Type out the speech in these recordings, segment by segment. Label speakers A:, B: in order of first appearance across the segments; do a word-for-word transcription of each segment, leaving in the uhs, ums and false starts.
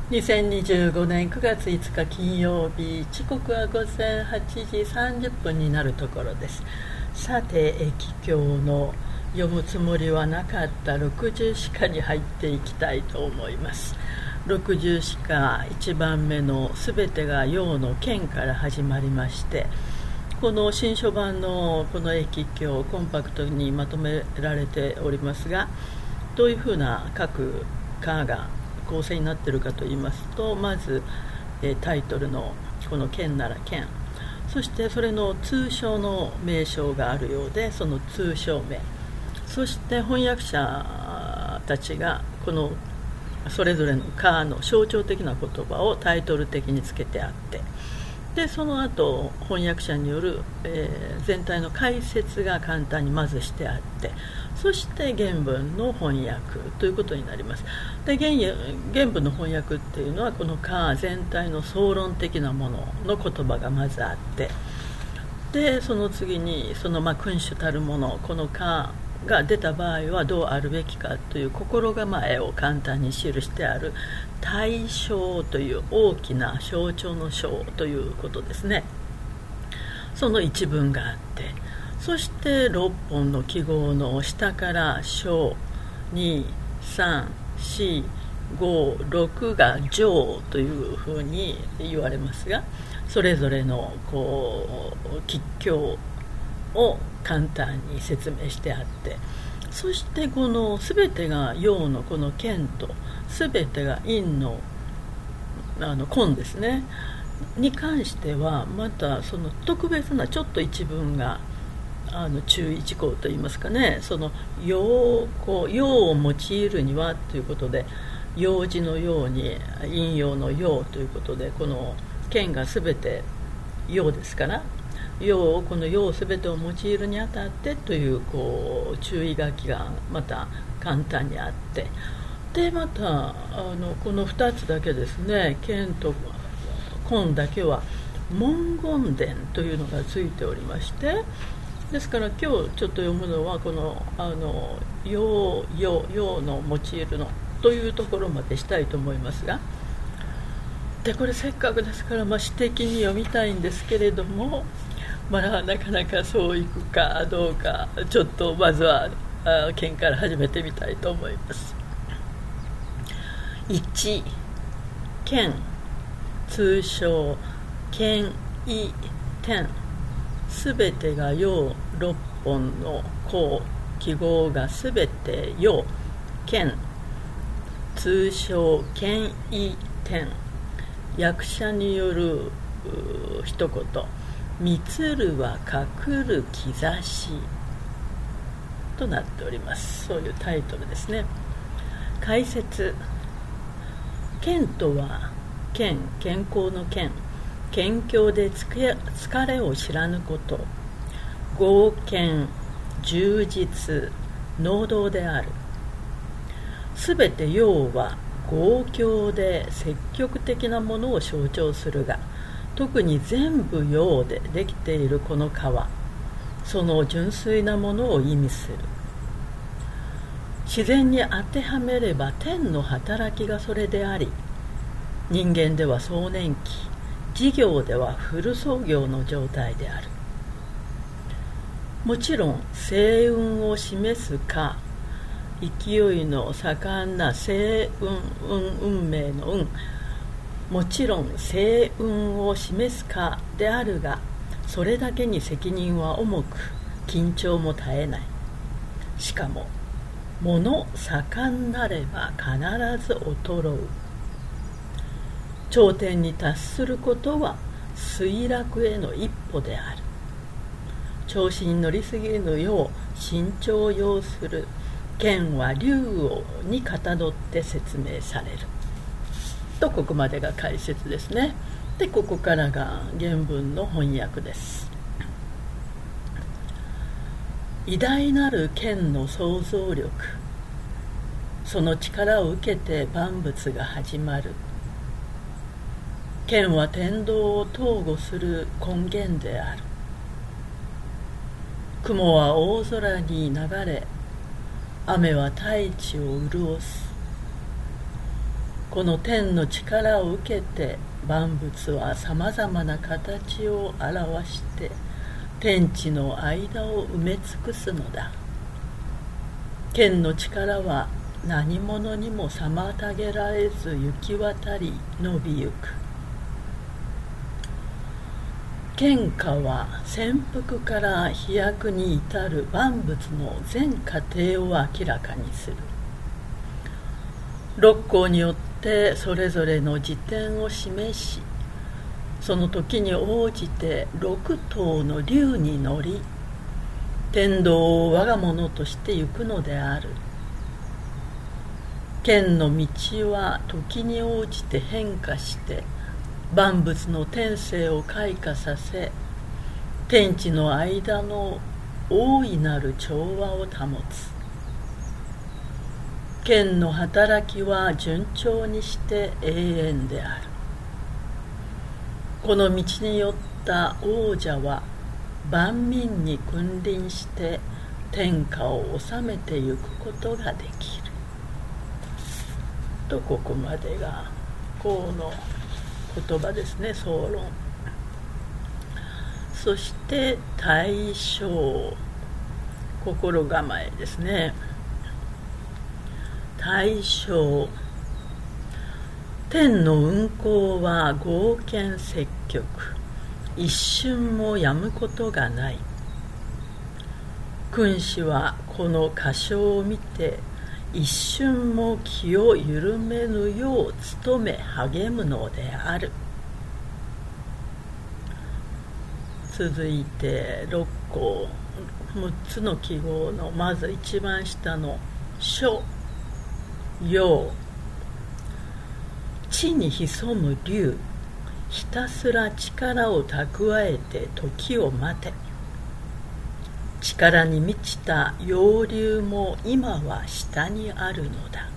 A: にせんにじゅうごねんくがついつか金曜日、時刻は午前はちじさんじゅっぷんになるところです。さて、駅経の読むつもりはなかった六十詩歌に入っていきたいと思います。六十詩歌いちばんめのすべてが陽の剣から始まりまして、この新書版のこの駅経コンパクトにまとめられておりますが、どういうふうな各科が構成になっているかといいますと、まず、えタイトルのこの剣なら剣、そしてそれの通称の名称があるようで、その通称名、そして翻訳者たちがこのそれぞれの科の象徴的な言葉をタイトル的につけてあって、でその後翻訳者による、えー、全体の解説が簡単にまずしてあって、そして原文の翻訳ということになります。で 原, 原文の翻訳っていうのはこの科全体の総論的なものの言葉がまずあって、でその次にそのまあ君主たるもの、この科が出た場合はどうあるべきかという心構えを簡単に記してある大章という大きな象徴の章ということですね。その一文があって、そしてろっぽんの記号の下から章に、さん、よん、ご、ろくが上というふうに言われますが、それぞれのこう吉凶を簡単に説明してあって、そしてこの全てが陽のこの剣と全てが陰のあの根ですねに関しては、またその特別なちょっと一文があの注意事項といいますかね、その陽こう陽を用いるにはということで、陽字の陽に陰陽の陽ということで、この剣が全て陽ですから、陽をこの陽すべてを用いるにあたってというこう注意書きがまた簡単にあって、でまたあのこのふたつだけですね、剣と根だけは文言伝というのがついておりまして、ですから今日ちょっと読むのはこのあの陽陽陽の用いるのというところまでしたいと思いますが、でこれせっかくですから、まあ、詩的に読みたいんですけれども、まあ、なかなかそういくかどうか、ちょっとまずは剣から始めてみたいと思います。いち、剣、通称剣意天、すべてが陽、ろっぽんの項記号がすべて陽、剣、通称剣意天、役者による一言、みつるは隠る兆しとなっております。そういうタイトルですね。解説、剣とは健、健康の健、健康で疲れを知らぬこと、剛健、充実、能動である。すべて陽は剛強で積極的なものを象徴するが、特に全部陽でできているこの川、その純粋なものを意味する。自然に当てはめれば天の働きがそれであり、人間では壮年期、事業ではフル操業の状態である。もちろん星雲を示すか、勢いの盛んな星雲運運命の運、もちろん星雲を示すかであるが、それだけに責任は重く、緊張も絶えない。しかも物盛んなれば必ず衰う。頂点に達することは衰落への一歩である。調子に乗りすぎぬよう慎重を要する。剣は竜王にかたどって説明されると、ここまでが解説ですね。でここからが原文の翻訳です。偉大なる剣の想像力、その力を受けて万物が始まる。剣は天道を統合する根源である。雲は大空に流れ、雨は大地を潤す。 この天の力を受けて万物はさまざまな形を表して天地の間を埋め尽くすのだ。天の力は何者にも妨げられず行き渡り伸びゆく。天下は潜伏から飛躍に至る万物の全過程を明らかにする。六項によってそれぞれの時点を示し、その時に応じて六頭の竜に乗り、天道を我が物として行くのである。剣の道は時に応じて変化して万物の天性を開花させ、天地の間の大いなる調和を保つ。剣の働きは順調にして永遠である。この道によった王者は万民に君臨して天下を治めてゆくことができる。とここまでがこの言葉ですね、総論。そして対象、心構えですね。対象、天の運行は剛健積極、一瞬もやむことがない。君子はこの箇所を見て一瞬も気を緩めぬよう努め励むのである。続いて六項、むっつの記号のまず一番下の書、陽、地に潜む竜、ひたすら力を蓄えて時を待て。力に満ちた陽流も今は下にあるのだ。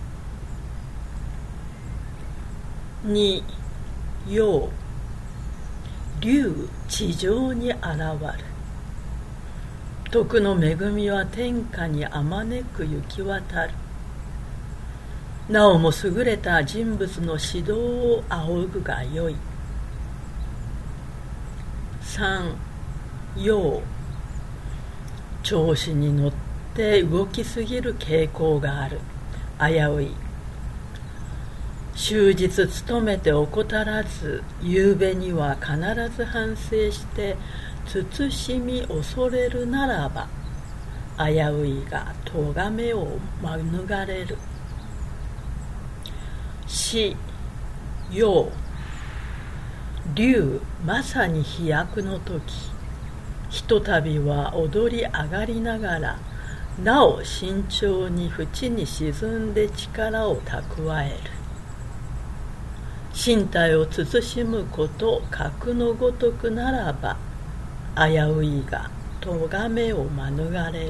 A: に、陽、竜地上に現る。徳の恵みは天下にあまねく行き渡る。なおも優れた人物の指導を仰ぐがよい。三、陽、調子に乗って動きすぎる傾向がある。危うい。終日努めて怠らず、夕べには必ず反省して慎み恐れるならば、危ういが咎めを免れる。死、陽、竜まさに飛躍の時、ひとたびは踊り上がりながら、なお慎重に淵に沈んで力を蓄える。身体を慎むこと格のごとくならば、危ういが咎めを免れる。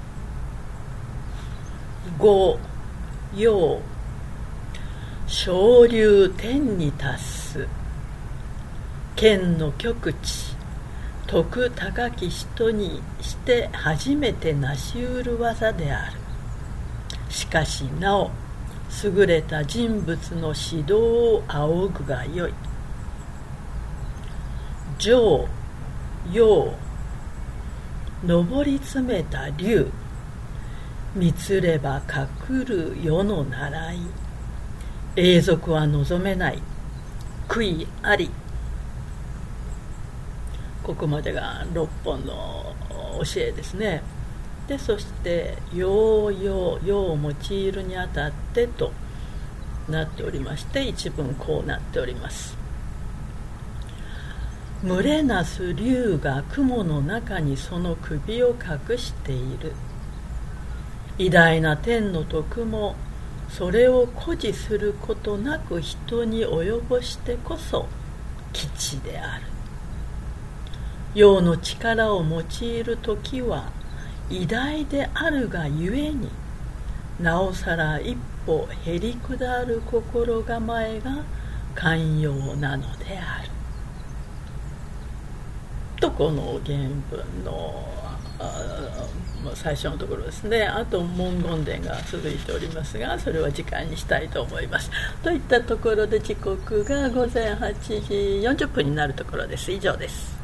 A: 五、陽、昇龍天に達す。剣の極地、徳高き人にして初めて成し得る技である。しかしなお優れた人物の指導を仰ぐがよい。上、陽、上り詰めた竜、みつれば隠る世の習い。永続は望めない。悔いあり。ここまでが六本の教えですね。でそして陽陽陽を用いるにあたってとなっておりまして、一文こうなっております。群れなす竜が雲の中にその首を隠している。偉大な天の徳もそれを誇示することなく人に及ぼしてこそ吉である。陽の力を用いるときは偉大であるがゆえに、なおさら一歩へり下る心構えが寛容なのである。とこの原文のもう最初のところですね。あと文言伝が続いておりますが、それは次回にしたいと思います。といったところで時刻がごぜんはちじよんじゅっぷんになるところです。以上です。